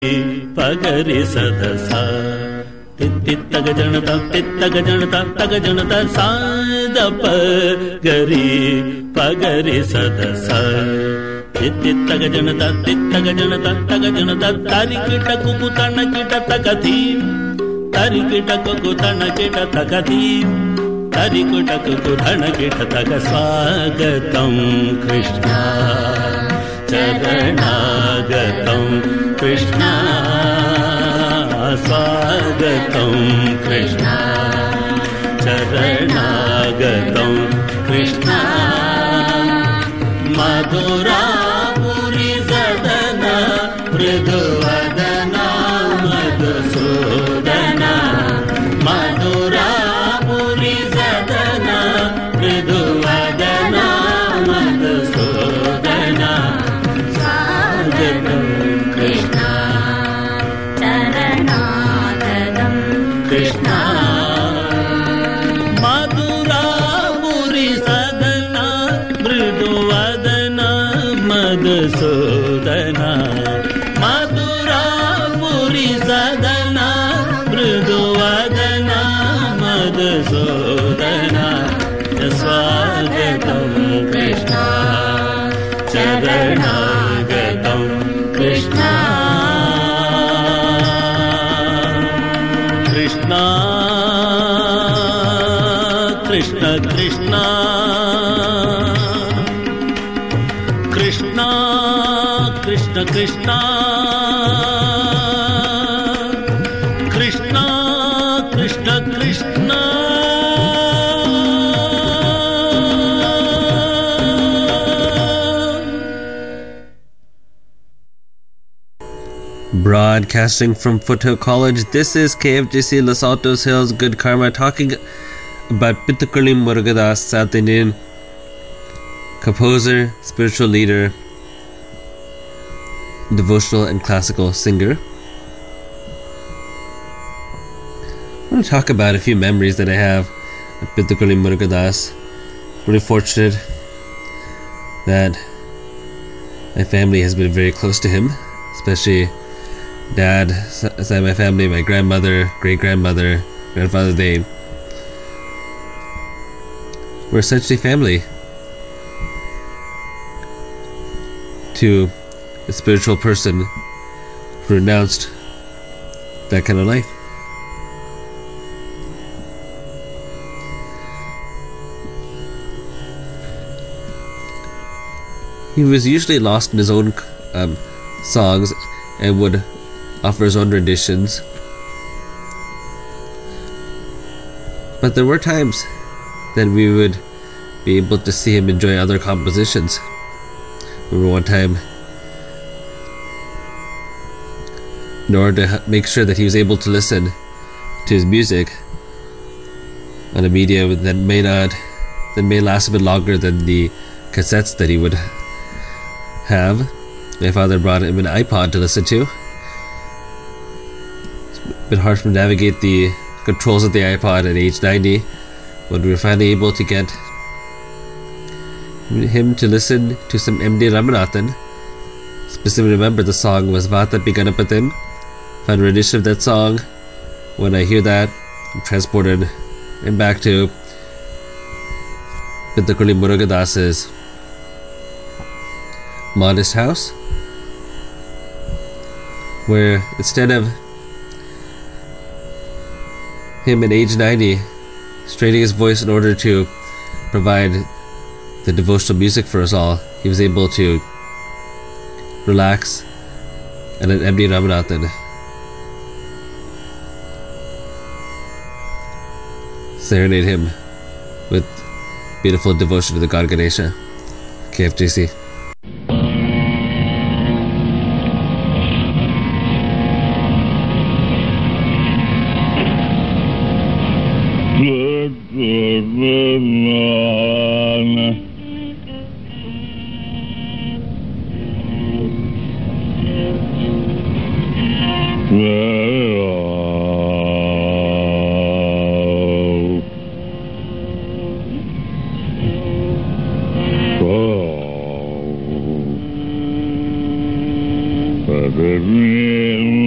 ಪಗರಿ ಸದಸ ತಿತ್ತಗ ಜನತ ತಿತ್ತಗ ಜನತ ತಗ ಜನತ ಸಾದ ಪಗರಿ ಪಗರಿ ಸದಸ ತಿತ್ತಗ ಜನತ ತಿತ್ತಗ ಜನತ ತಗ ಜನತ ತಾರಿ ಕಿಟ ಕುಕುತಣ ಕಿಟ ತಗತಿ ತಾರಿ ಕಿಟ ಕುಕುತಣ ಕಿಟ ತಗತಿ ತಾರಿ ಕಿಟ ಕುಕುತಣ ಕಿಟ ತಗ ಸ್ವಾಗತಂ ಕೃಷ್ಣ ಚರಣಾಗತಂ ಕೃಷ್ಣ ಸ್ವಾಗತಂ ಕೃಷ್ಣ ಚರಣಾಗತಂ ಕೃಷ್ಣ ಮಧುರಾಪುರಿ ಸದನ ಮೃದುವದನ ಮಧುಸೂದನ ಮಧುರಾಪುರಿ ಸದನ ಮೃದುವದನ ಮಧುಸೂದನ ಸ್ವಾಗತಂ ಕೃಷ್ಣ ಚರಣಾಗತಂ ಕೃಷ್ಣ ಮಧುರಾಪುರಿ ಸದನ ಮೃದುವದನ ಮಧುಸೂದನ ಮಧುರಾಪುರಿ ಸದನ ಮೃದುವದನ Madhusudana ಸ್ವಾಗತಂ Krishna ಚರಣಾಗತಂ Krishna Krishna Krishna Krishna Krishna Krishna Krishna Krishna Krishna Krishna Broadcasting from Foothill College, this is KFGC Los Altos Hills Good Karma, talking about Pithukulim Murugadas, South Indian composer, spiritual leader, devotional and classical singer. I want to talk about a few memories that I have of Pithukulim Murugadas. Really fortunate that my family has been very close to him, especially Dad, side of my family, my grandmother, great-grandmother, grandfather, they were essentially family to a spiritual person who renounced that kind of life. He was usually lost in his own songs and would offer his own renditions. But there were times that we would be able to see him enjoy other compositions. I remember one time, in order to make sure that he was able to listen to his music on a media that may last a bit longer than the cassettes that he would have, my father brought him an iPod to listen to. Bit hard to navigate the controls of the iPod at age 90, but we were finally able to get him to listen to some M.D. Ramanathan. Specifically remember the song was Vatapi Ganapatim. Found a rendition of that song. When I hear that, I'm transported and back to Pithukulim Murugadas's modest house, where instead of him at age 90 straining his voice in order to provide the devotional music for us all, he was able to relax and let M.D. Ramanathan serenade him with beautiful devotion to the God Ganesha. KFGC. But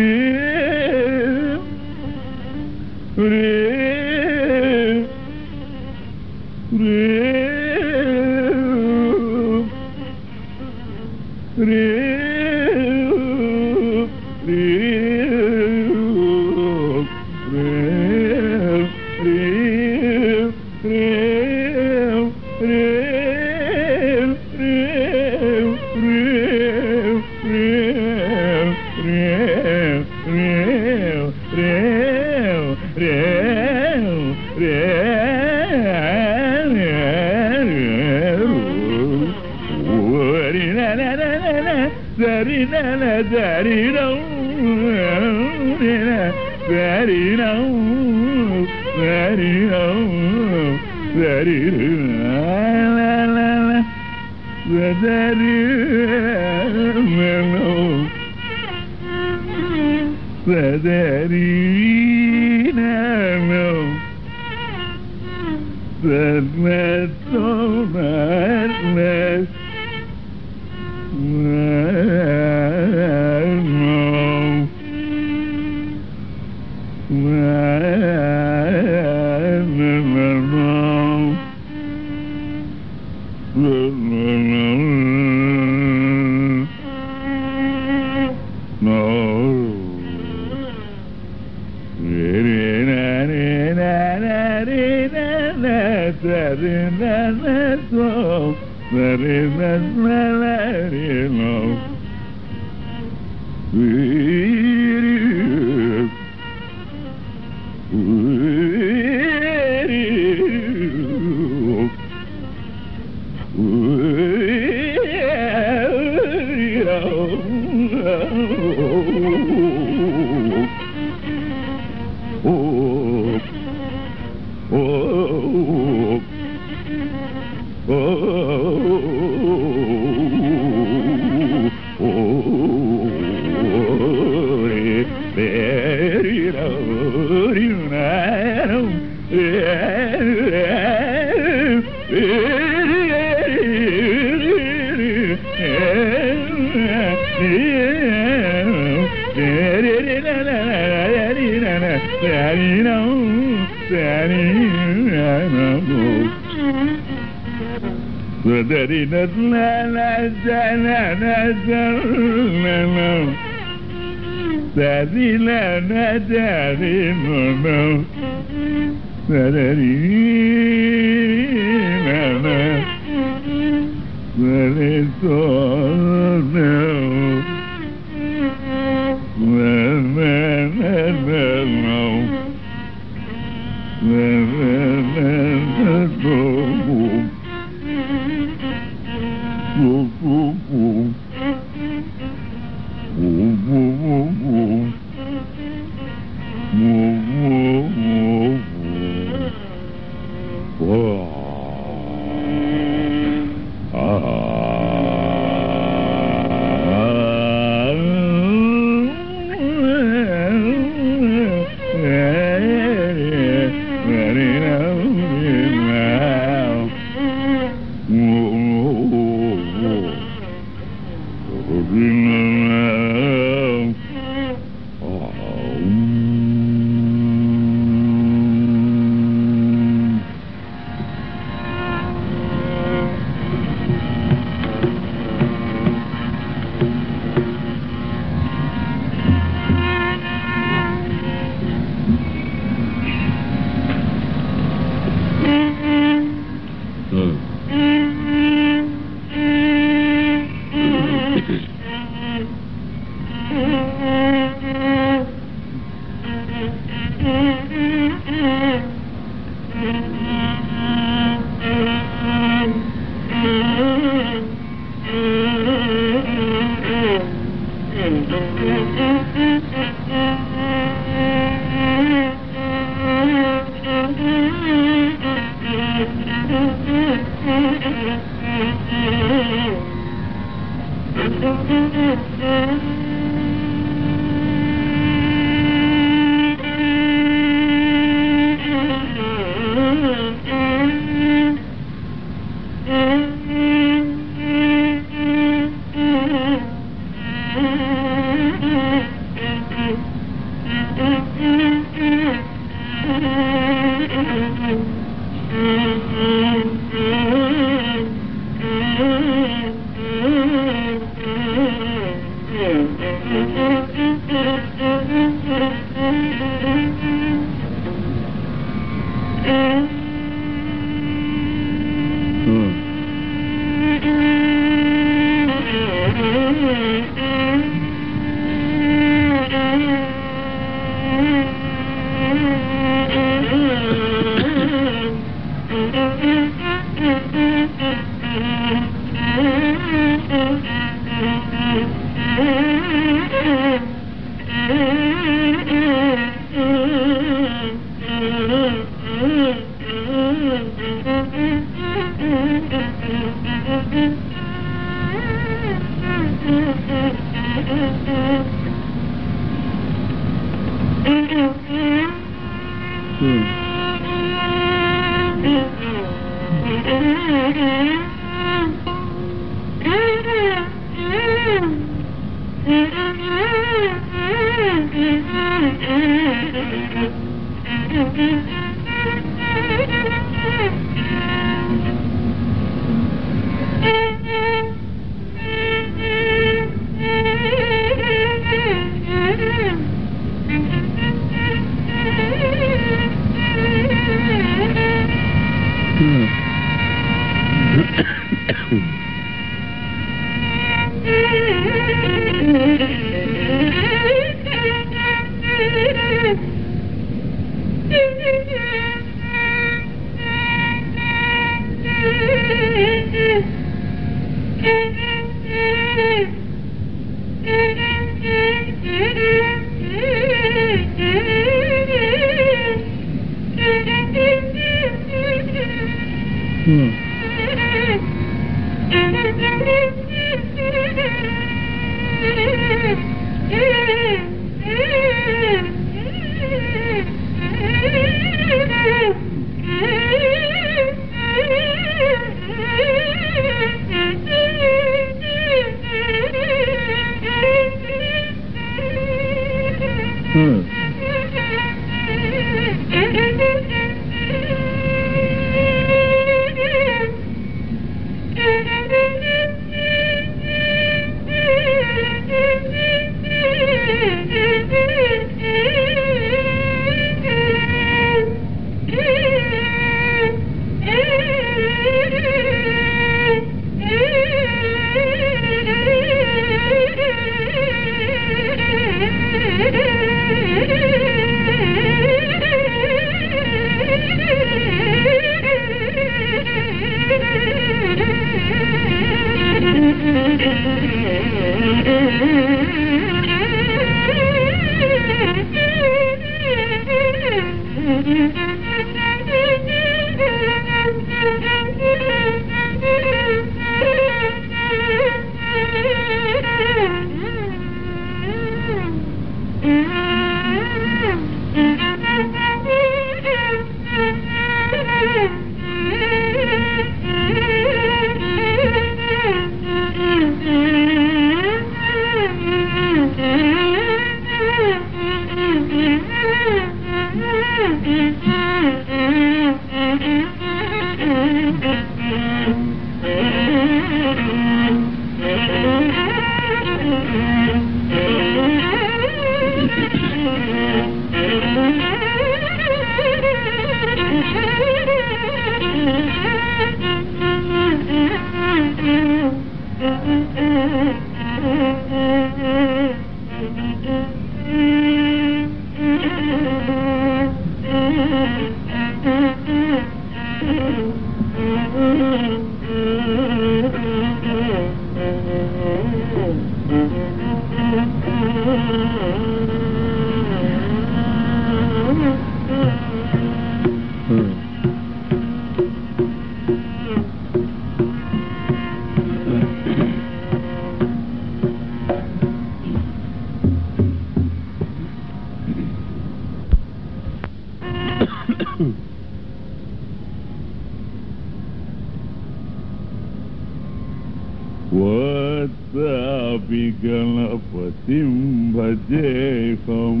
गणपतिं भजेऽहम्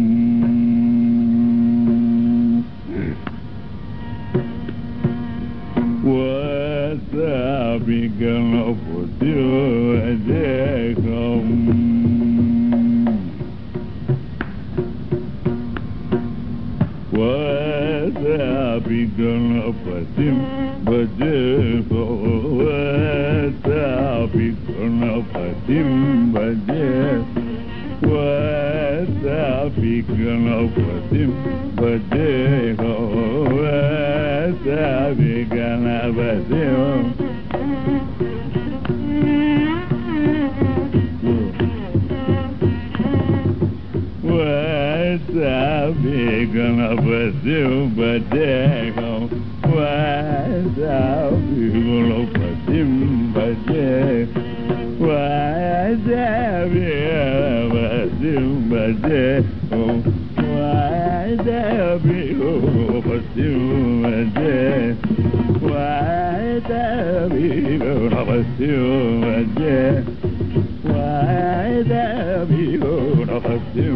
वासाबि गणपतिं भजेऽहम् वासाबि गणपतिं भजेऽहम् वासाबि गणपतिं भजेऽहम् वासाबि गणपतिं भजेऽहम् वासाबि गणपतिं वासाबि गणपतिं भजेऽहम् वासाबि गणपतिं भजेऽहम् वासाबि गणपतिं भजेऽहम् वासाबि गणपतिं भजेऽहम् वासाबि गणपतिं भजेऽहम् वासाबि गणपतिं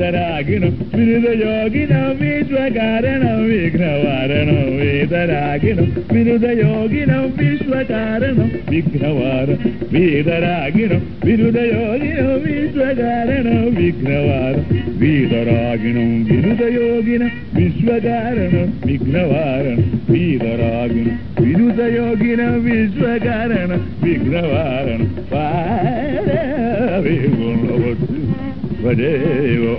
Vidaraginam Virudayoginam Vishwakaranam Vighnawaranam Vidaraginam Virudayoginam Vishwakaranam Vighnawaranam Vidaraginam Virudayoginam Vishwakaranam Vighnawaranam Vidaraginam Virudayoginam Vishwakaranam Vighnawaranam Vidaraginam Virudayoginam Vishwakaranam Vighnawaranam Varavigunavatu Vadevo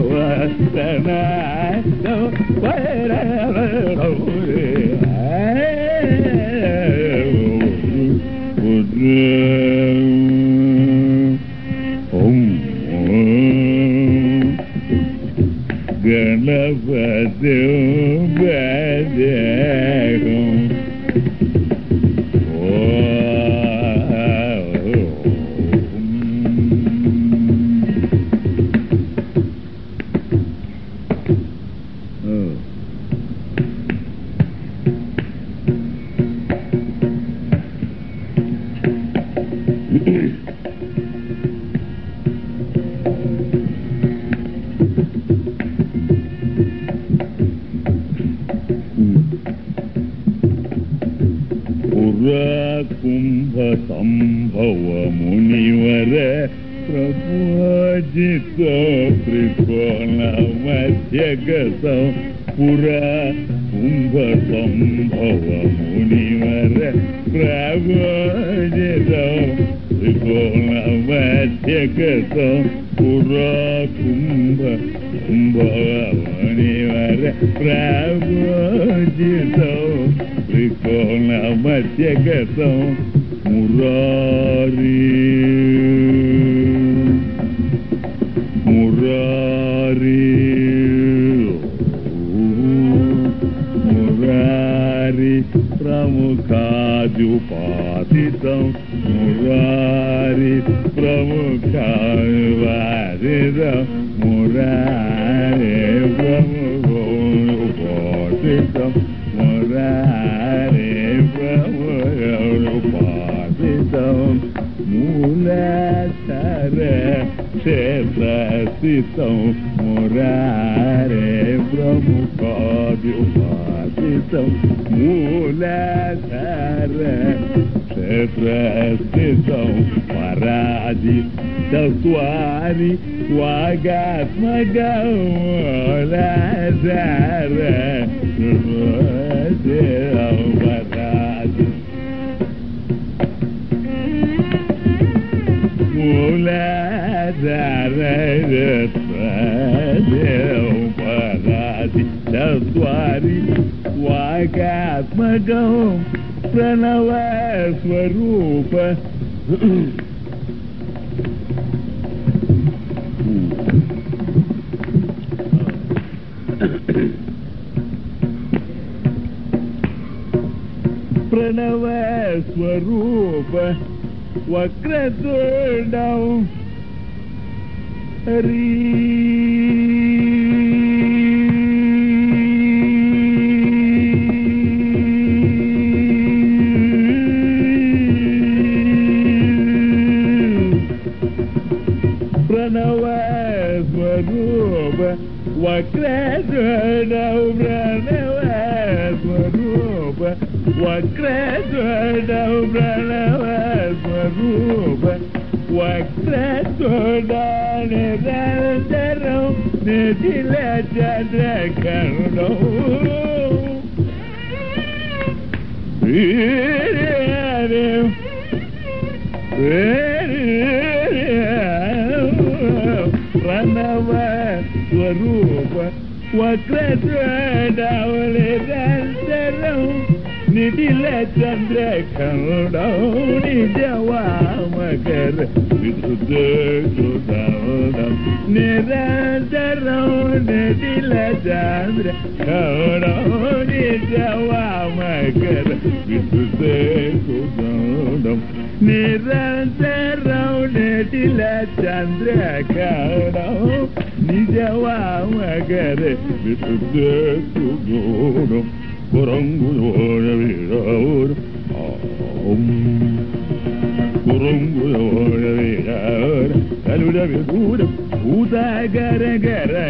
Vasanai Ganapati Vadehum Kumbha Sambhava Munivara Prabhajita Trikona Madhyagasa Pura Kumbha Sambhava Munivara Prabhajita Trikona Madhyagasa Pura Kumbha Munivara Prabhajita Trikona Madhyagatam Murari Pramukhadupatitam Murari Pramukhadupatitam Murari Pramukhadupatitam Murari Pramukhadupatitam Muladhara Kshetrasitam Murari Pramukhadupatitam Muladhara Kshetrasitam Paradi Tatwari Swagatmagam Muladhara Paradi Muladhara Paradi Tatwari Swagatmagam Pranava Swarupa Pranava Swarupa Vakraturdam Pranava Swarupa Vakraturdam Pranava Swarupa Vakraturdam Pranava Swarupa Vakraturdam Nirantaram Nidila Chandrakarnam Pranava Swarupa Vakraturdam Nirantaram Nidila Chandrakarnam Nijavamakara Vidhuddhakudam Nirantaram Nidila Chandrakarnam Nijavamakara Vidhuddhakudam Nirantaram Nidila Chandrakarnam Nijavamakara Vidhuddhakudam Kurangudora Viravura Kurangudora Viravura Kalura vidura, uda gara gara.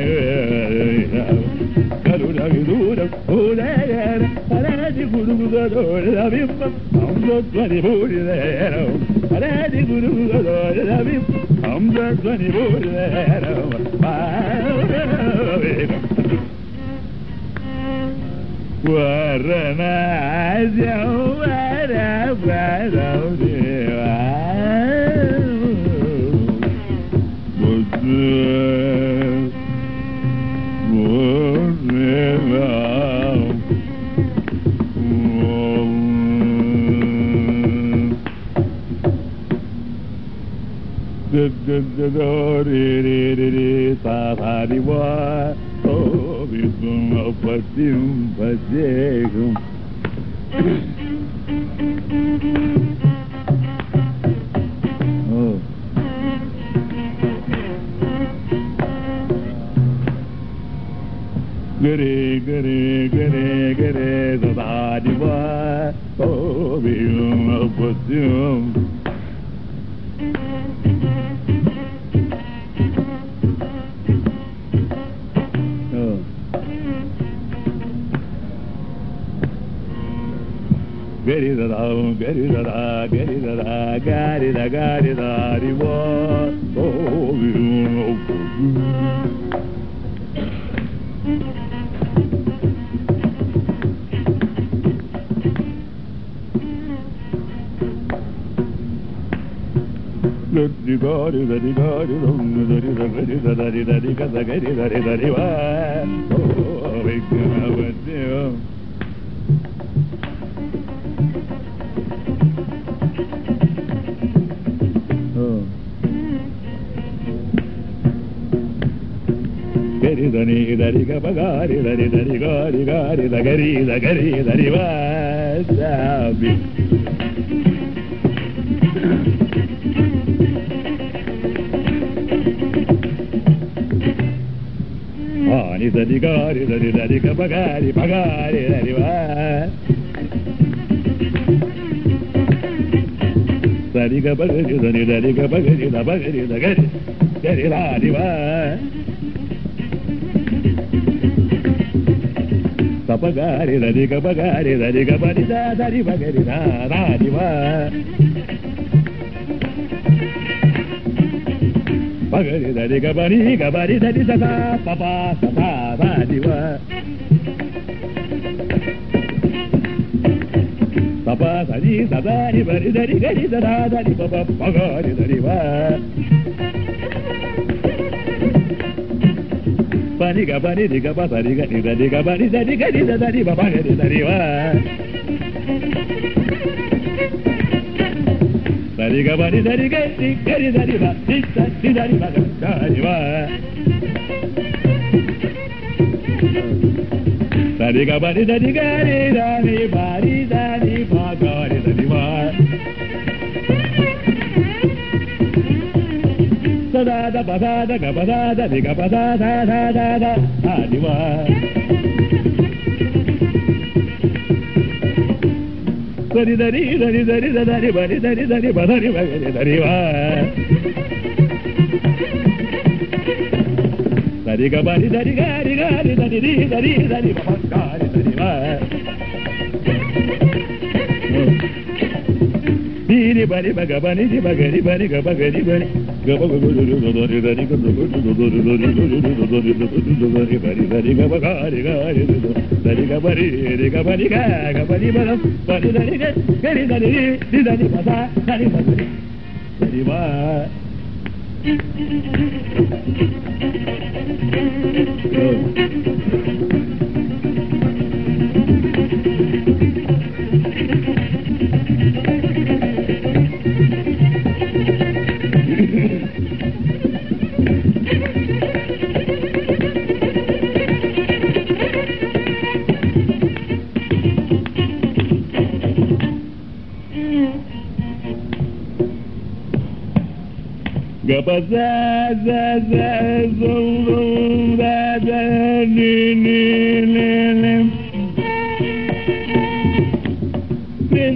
Kalura vidura, uda gara. Aradi guru guru rabim, amdo twani buri lero. Aradi guru guru rabim, amdo twani buri lero. Warna jauh ada baru dia. Gare gare gare gare da di va oh bium apatium gare da gare da gare da gare da gare da di va oh bium apatium di gari da di gari dum da di da gari da di da di ka da gari da di va oh vekna vadyo gari da di ka bagari da di gari gari da di va sabi ni da di ka bagari da di va da di ka bagari da bagari da gari la di va sa bagari da di ka bagari da di bagari da di va bagari da di gabari da di sa pa da di va papa sa di bari da di gari da di papa bagari da di va pani gabari di gabasa di gari da di gabari da di gari da di papa gari da di va Dari gabari dari gari dari ba di dari ba dari ba dari gabari dari gari dari ba gari dari ba sada da ba da gabada di gabada da di ba dari bari dari ba dari va dari gabari dari gari dari ba gari dari va di bari bagabani di bagari bari gabagari bari gabagari dari dari gabagari dari gabari gabari balam bari dari gari dari basa dari bari dari va Ni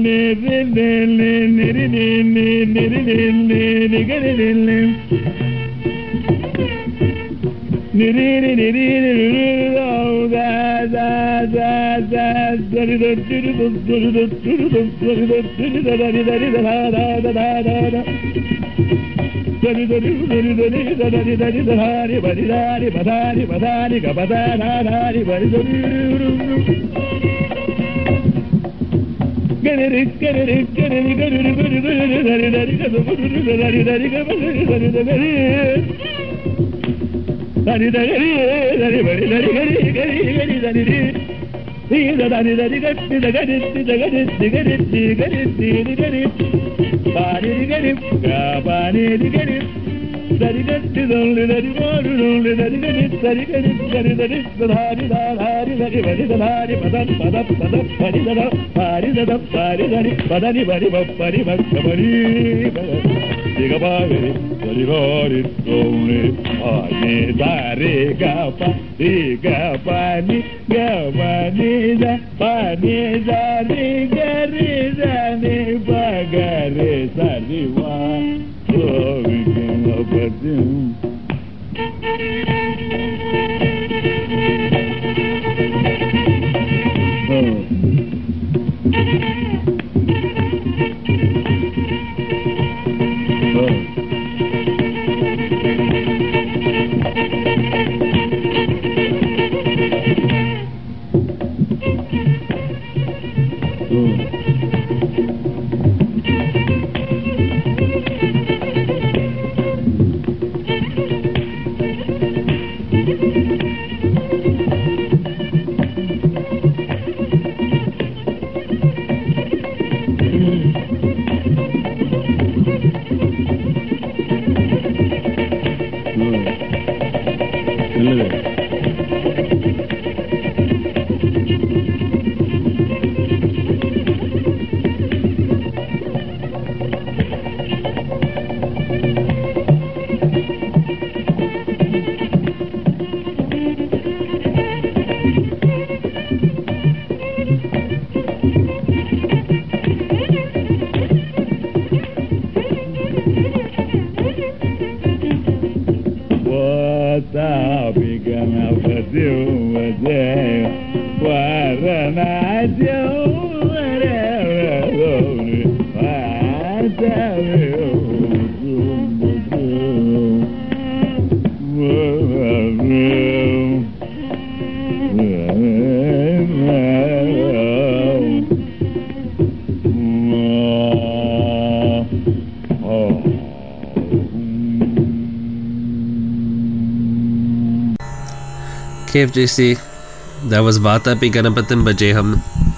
KFJC, that was Vatapi Ganapatim Bajeham.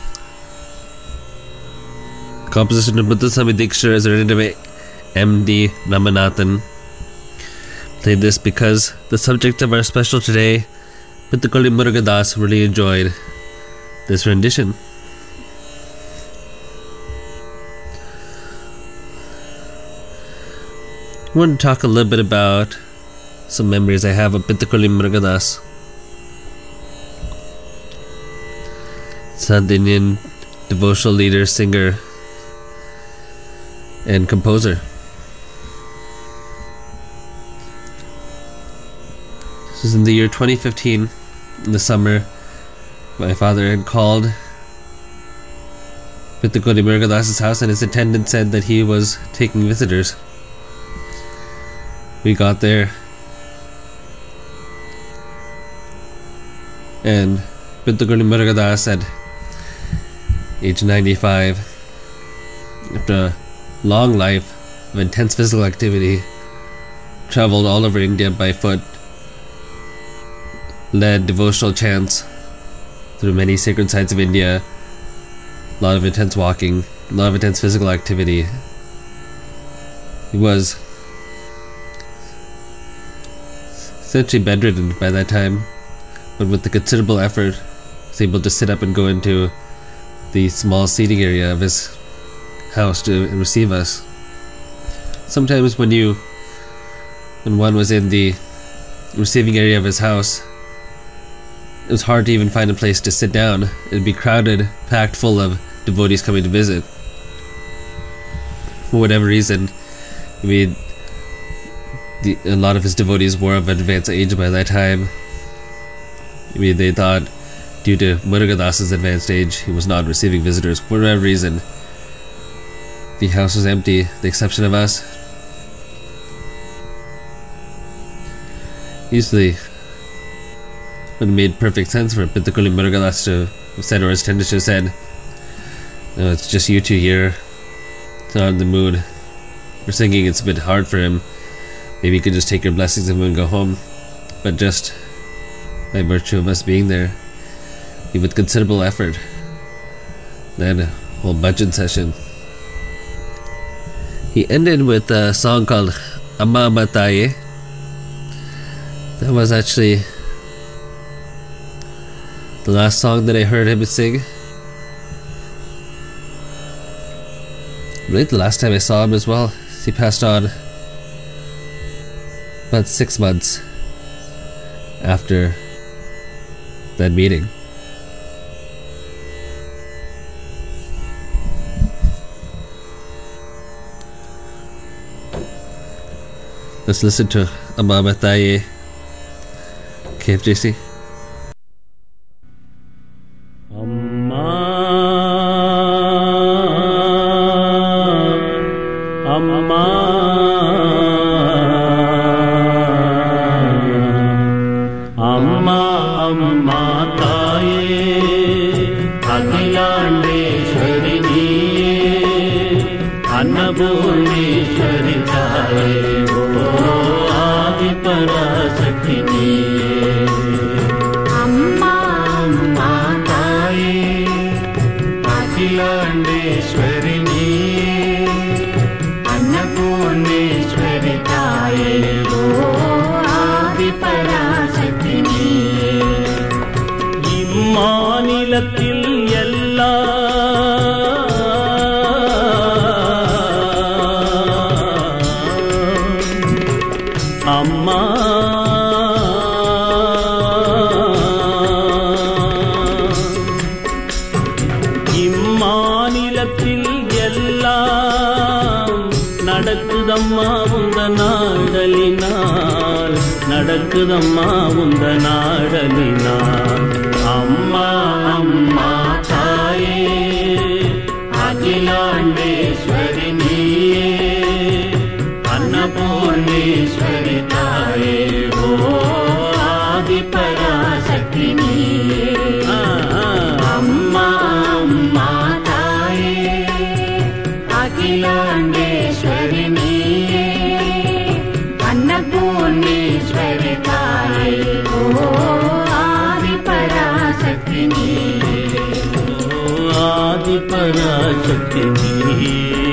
Composition of Muthuswami Dikshit as written by M.D. Ramanathan. Played this because the subject of our special today, Pithukuli Murugadas, really enjoyed this rendition. I want to talk a little bit about some memories I have of Pithukuli Murugadas. South Indian devotional leader, singer, and composer. This is in the year 2015, in the summer. My father had called Pithukuli Murugadas's house, and his attendant said that he was taking visitors. We got there, and Pithukuli Murugadas at age 95, after a long life of intense physical activity, traveled all over India by foot, led devotional chants through many sacred sites of India, a lot of intense walking, a lot of intense physical activity. He was essentially bedridden by that time, but with the considerable effort, was able to sit up and go into the small seating area of his house to receive us. Sometimes when one was in the receiving area of his house, it was hard to even find a place to sit down. It'd be crowded, packed full of devotees coming to visit. for whatever reason, I mean, a lot of his devotees were of advanced age by that time. I mean, they thought due to Murugadas's advanced age, he was not receiving visitors for whatever reason. The house was empty, the exception of us. Usually, it would have made perfect sense for Pittakulli Murugadas to have said, or his tender to have said, "No, it's just you two here. It's not in the mood for singing. It's a bit hard for him. Maybe you could just take your blessings of him and go home." But just by virtue of us being there, he with considerable effort led a whole bhajan session. He ended with a song called Amma Amma Taye. That was actually the last song that I heard him sing. I believe the last time I saw him as well. He passed on about 6 months after that meeting. Let's listen to Amma Amma Taye, KFJC. Amma, Amma, Amma, Amma Taye, Akhilandeshwari Niye, Annapurneshwari Taye, Parasakti Niye. Amma Amma Taye, Akhilandeshwari Niye, Annapurneshwari Taye, Adi Parasakti Niye. இம்மாநிலத்தில் அம்மா இம்மாநிலத்தில் எல்லாம் நடக்குதம்மா உந்த நாடலினால், நடக்குதம்மா உந்த நாடலினால். அம்மா அம்மா தாயே, அகிலாண்டேஸ்வரி நீயே, अन्नपूर्णेश्वरि ताये, ओ आदि पराशक्ति नीये. अम्मा अम्मा ताये, अखिलाण्डेश्वरि नीये, अन्नपूर्णेश्वरि ताये, ओ आदि पराशक्ति नीये, ओ आदि पराशक्ति नीये.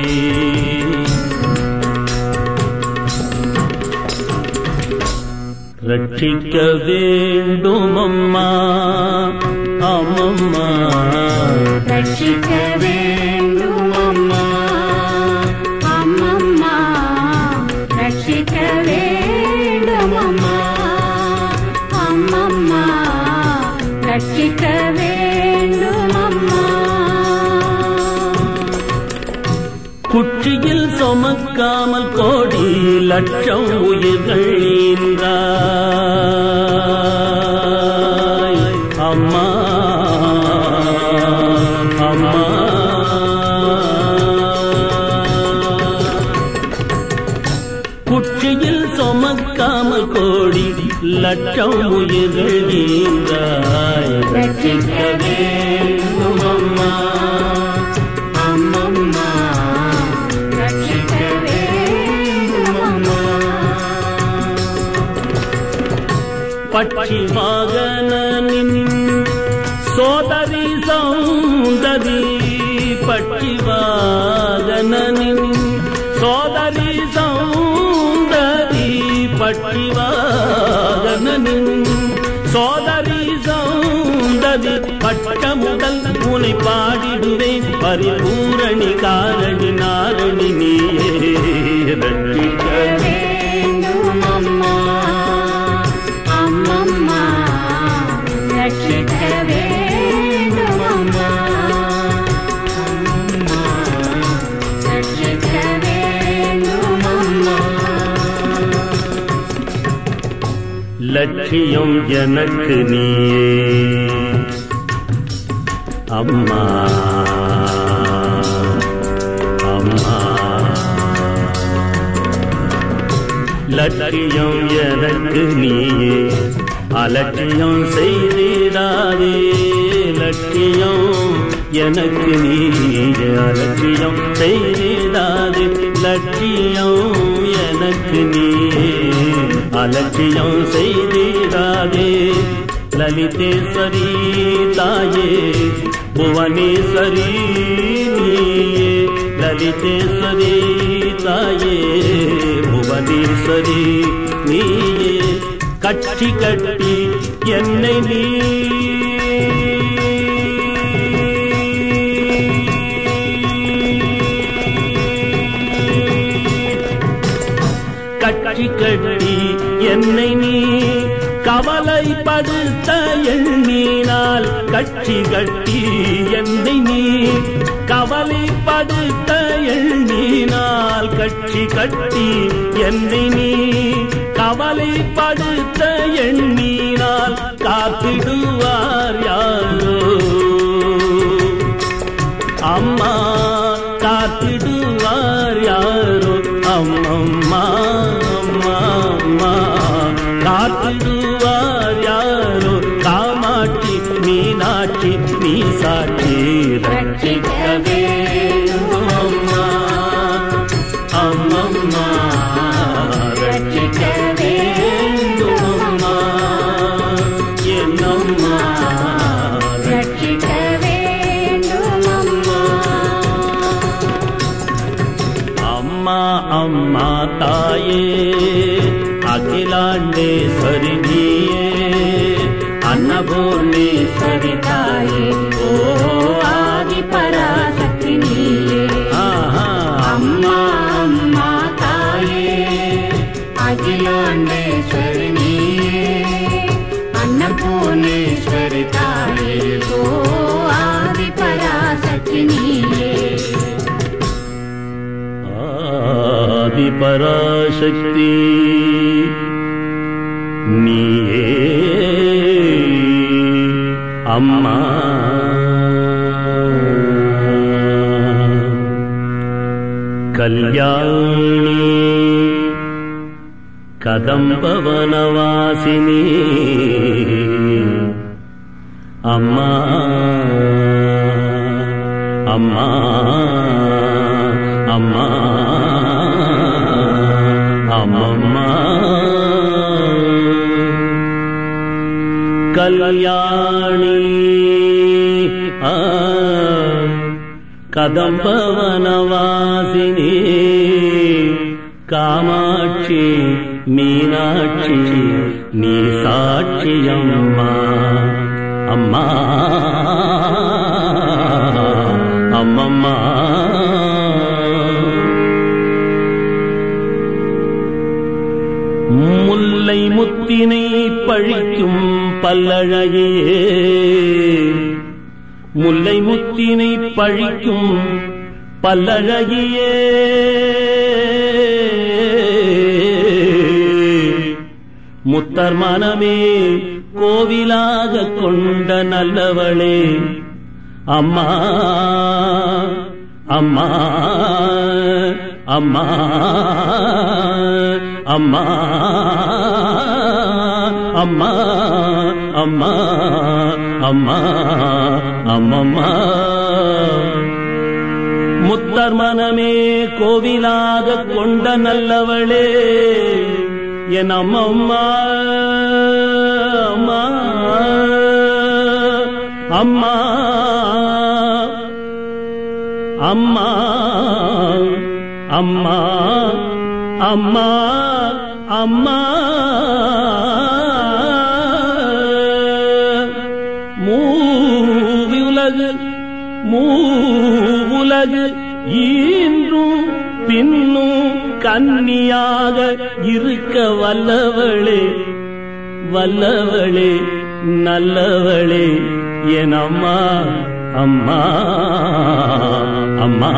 ரட்சிக்க வேண்டும் அம்மா அம்மம்மா, ரட்சிக்க வேண்டும் அம்மா அம்மம்மா, ரட்சிக்க வேண்டும் அம்மா அம்மம்மா, ரட்சிக்க வேண்டும் அம்மா. குற்றியில் சுமக்காமல் கோடி லட்சம் உயிர்கள் ஈன்றாய் அம்மா அம்மா. குற்றியில் சுமக்காமல் கோடி லட்சம் உயிர்கள் ஈன்றாய், ரட்சிக்க வேண்டும் அம்மா அம்மம்மா, ரட்சிக்க வேண்டும் அம்மா. பட்சி வாகனின் சோதரி சௌந்தரி, பட்சி வாகனின் சோதரி சௌந்தரி, பட்சி வாகனின் சோதரி சௌந்தரி, பட்டமுதல் உனை பாடிடுவேன் பரிபூரணி காரணி நாரணி நீயே. ரட்சிக்க வேண்டும் அம்மா அம்மம்மா, ரட்சிக்க வேண்டும் அம்மா அம்மம்மா, ரட்சிக்க வேண்டும் லட்சியம் எனக்கு நீயே அம்மா அம்மா. லட்சியம் எனக்கு நீயே அலட்சியம் செய்திடாதே. லட்சியம் எனக்கு நீயே அலட்சியம் செய்திடாதே. லட்சியம் எனக்கு நீயே அலட்சியம் செய்திடாதே. லலிதேஸ்வரி தாயே புவனேஸ்வரி நீயே. லலிதேஸ்வரி தாயே புவனேஸ்வரி நீயே. கட்சி கட்டி என்னை நீ கட்சி கட்டி என்னை நீ கவலைப்படுத்த எண்ணினால். கட்சி கட்டி என்னை நீ கவலைப்படுத்த எண்ணினால். கட்சி கட்டி என்னை நீ கவலைப்படுத்த எண்ணினால். காத்திடுவார் யாரோ அம்மா காத்திடுவார் யாரோ அம்மம்மா அம்மா அம்மா. காத்திடுவார் யாரோ காமாட்சி மீனாட்சி நீ சாட்சி. ரட்சிக்கவே அம்மா அம்மம்மா ரட்சிக்கவே அம்மா என்னம்மா ரட்சிக்கவே அம்மா அம்மா தாயே அகிலாண்டேஸ்வரி நீயே அன்னபூர்ணேஸ்வரி தாயே ஓ ஆதி பராசக்தி நீயே. அம்மா அம்மா தாயே அகிலாண்டேஸ்வரி நீயே அன்னபூர்ணேஸ்வரி தாயே ஓ ஆதி பராசக்தி நீயே. ஆதி பராசக்தி நீயே அம்மா. கல்யாணி கதம்பவனவாசினி அம்மா அம்மா அம்மா அம்மம்மா. கல்யாணி கதம்பவனவாசினி காமாட்சி மீனாட்சி நீ சாட்சியம்மா அம்மா அம்மம்மா. முல்லை முத்தினை பழிக்கும் பல்லழகியே. முல்லை முத்தினை பழிக்கும் பல்லழகியே. முத்தர் மனமே கோவிலாக கொண்ட நல்லவளே அம்மா அம்மா அம்மா அம்மா அம்மா அம்மா அம்மா அம்மம்மா. முத்தர் மனமே கோவிலாக கொண்ட நல்லவளே என் அம்மம்மா அம்மா அம்மா அம்மா அம்மா அம்மா அம்மா. மூவுலகு ஈன்றும் பின்னும் கன்னியாக இருக்க வல்லவளே வல்லவளே நல்லவளே என் அம்மா அம்மா அம்மா.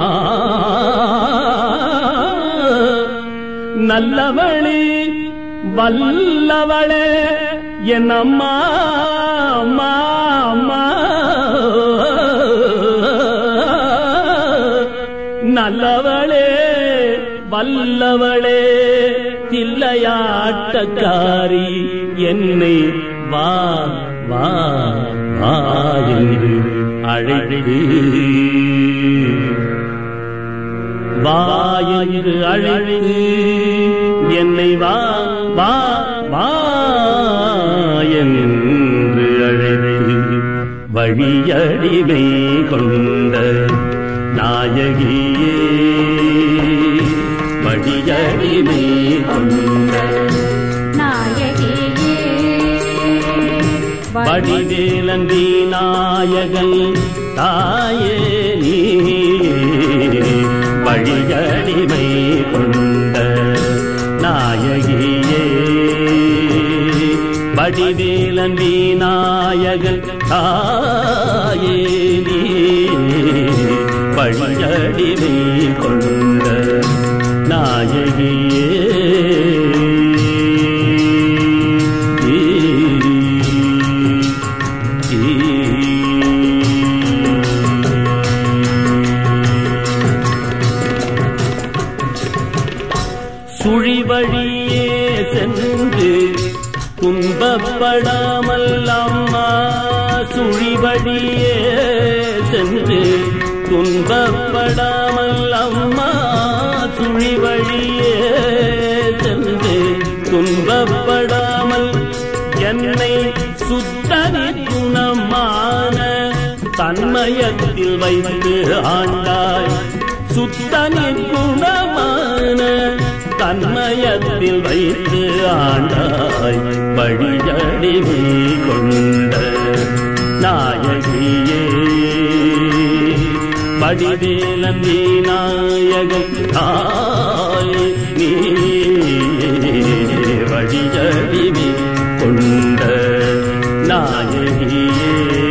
நல்லவளே வல்லவளே என் அம்மா அம்மா அம்மா நல்லவளே வல்லவளே தில்லையாட்டக்காரி என்னை வா வா வா என்று அழைத்து வா என்று அழைத்து என்னை வா வா வா என்று அழைத்து வழியடிமை கொண்ட நாயகியே வழியடிமை கொண்ட நாயகியே வடிவேலந்தி நாயகன் தாயே நீ வழியடிமை கொண்ட நாயகியே வடிவேலந்தி நாயகன் தாயே நீ வழியடிமை கொண்ட நாயகியே சுழிவழியே சென்று துன்பப்படாமல் அம்மா சுழிவழியே சென்று துன்பப்படாமல் அம்மா சுழிவழியே சென்று துன்பப்படாமல் என்னை சுத்தனி குணமான தன்மயத்தில் வைத்து ஆண்டாய் சுத்தனி குணமான தன்மயத்தில் வைத்து ஆண்டாய் வழியடிமை கொண்ட நாயகியே வடிவேலந்தி நாயகன் தாயே நீ வழியடிமை கொண்ட நாயகியே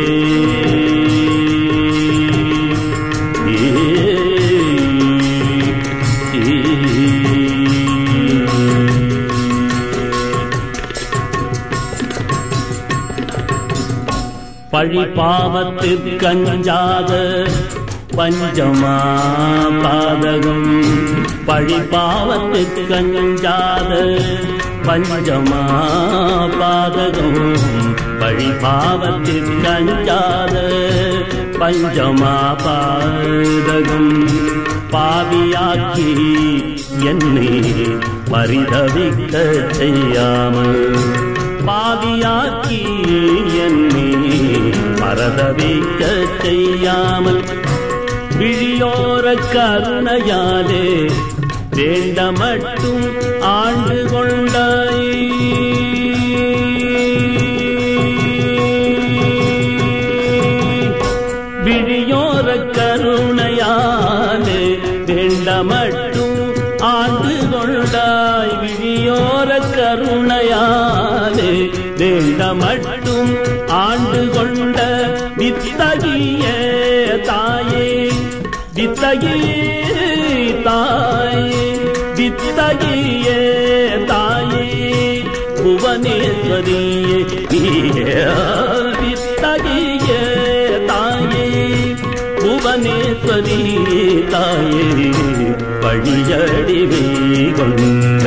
பழி பாவத்திற்கஞ்சாத பஞ்சமா பாதகம் பழி பாவத்திற்கஞ்சாத பஞ்சமா பாதகம் பழி பாவத்திற்கஞ்சாத பஞ்சமா பாதகம் பாவியாக்கி என்னை பரிதவிக்க செய்யாமல் பாவியாக்கி என்னை பரதவிக்க செய்யாமல் விழியோர கருணையாலே வேண்ட மட்டும் ஆண்டு கொண்டாய் விழியோர கருணையாலே வேண்ட மட்டும் ஆண்டு கொண்டாய் விழியோர கருணையாலே வேண்ட மட்டும் ஆண்டு கொண்ட வித்தகிய தாயே வித்தகியே தாயே வித்தகிய தாயே புவனேஸ்வரியே வித்தகிய தாயே புவனேஸ்வரி தாயே வழியடிமை கொண்ட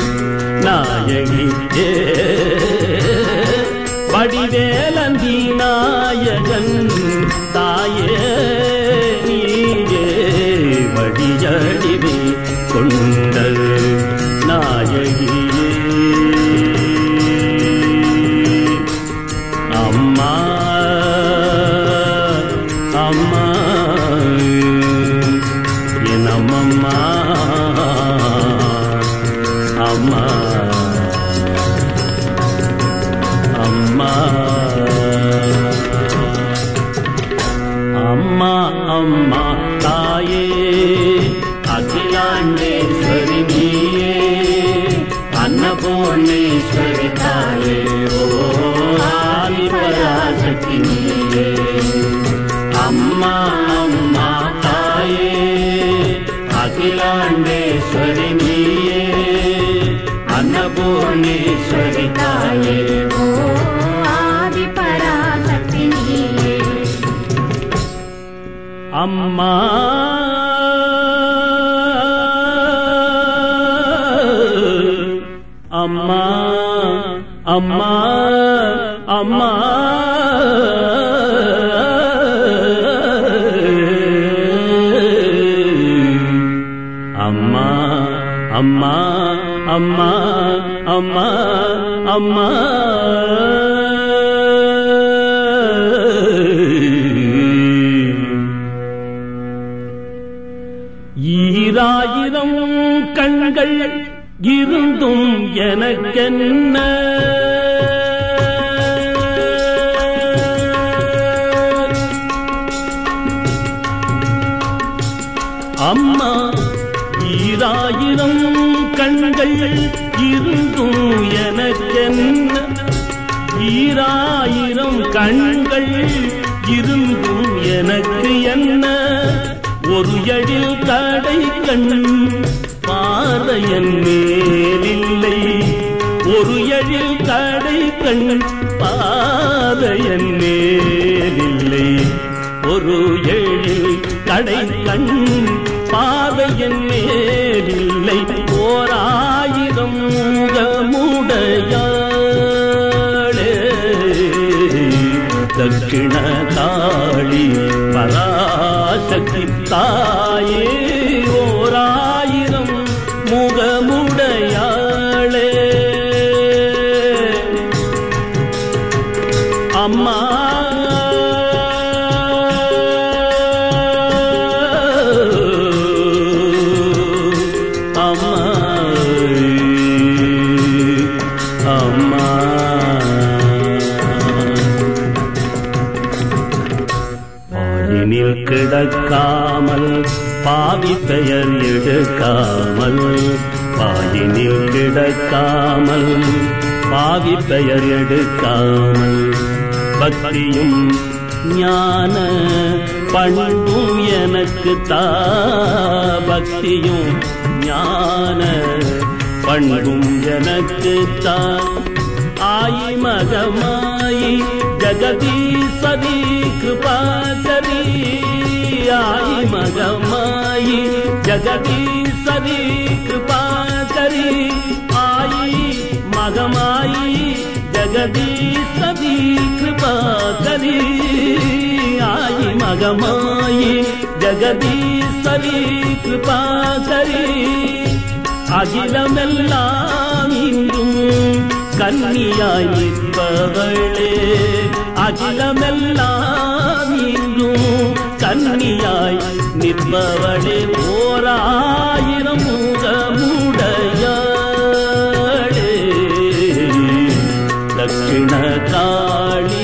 நாயகியே வடிவேலந்தி நாயகன் தாயே நீயே வழியடிமை கொண்ட நாயகியே அம்மா அம்மா என் அம்மம்மா அம்மா அம்மா அம்மா அம்மா தாயே அகிலாண்டேஸ்வரி நீயே அன்னபூர்ணேஸ்வரி தாயே ஓ ஆதிபராசக்தி நீயே அம்மா அம்மா தாயே அகிலாண்டேஸ்வரி நீயே அன்னபூர்ணேஸ்வரி அம்மா அம்மா அம்மா அம்மா அம்மா அம்மா அம்மா அம்மா அம்மா ஈராயிரம் கண்கள் இருந்தும் எனக்கென்ன அம்மா ஈராயிரம் கண்கள் இருந்தும் எனக்கென்ன ஈராயிரம் கண்கள் இருந்தும் எனக்கு என்ன ஒரு எழில் கடை கண் பாறையன் மேலில்லை ஒரு எழில் கடை கண் பாறையன் மேலில்லை ஒரு எழில் கடை கண் பாறையன் மேலில்லை ஓராயிரம் முகமுடையாளே தட்சிண காளி பராசக்தி தாயே ஓராயிரம் முகமுடையாளே அம்மா அம்மா அம்மா பாலினில் கிடக்காமல் பாவி பெயர் எடுக்காமல் பாலினில் கிடக்காமல் பாவி பெயர் எடுக்காமல் பக்தியும் ஞான பண்பும் எனக்கு தா பக்தியும் ஞான பண்பும் எனக்கு தா ஆயி மகமாயி ஜகதீஸ்வரி கிருபாகரி ஆயி மகமாயி ஜகதீஸ்வரி கிருபாகரி ஆயி மகமாயி ஜகதீஸ்வரி கிருபாகரி ஆயி மகமாயி ஜகதீஸ்வரி கிருபாகரி அகிலமெல்லாம் இன்றும் கன்னியாய் நிற்பவளே அகிலமெல்லாம் இன்றும் கன்னியாய் நிற்பவளே